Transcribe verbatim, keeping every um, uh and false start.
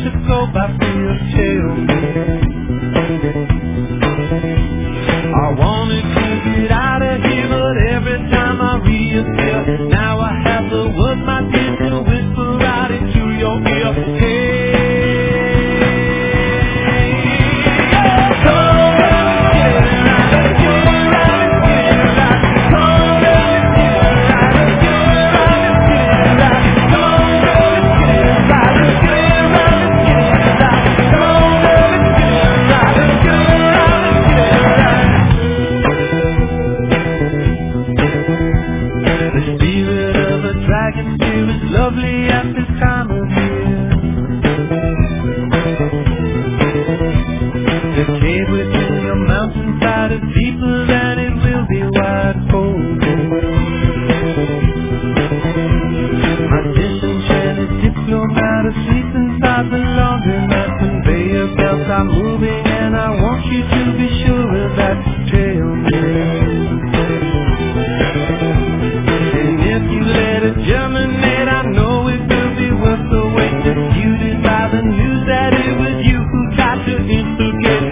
to go by free tail. I wanted to get out of here, but every time I reappear, now I have the words my dear to whisper out into your ear. Hey, come and get it right, get it right, get it right. Come and get it right, get it right, get it right. Come and get it right, get it right, get it right. Come and get it right, get it right, get it right. The spirit of a dragon deer is lovely at this time of year. The cave within the mountainside is deeper than it will be wide open. My disenchanted diplomat asleep inside the laundromat. Conveyor belts are moving and I want you to be sure of that. Tell me. And if you let it germinate, I know it will be worth the wait. Disputed by the news that it was you who tried to instigate.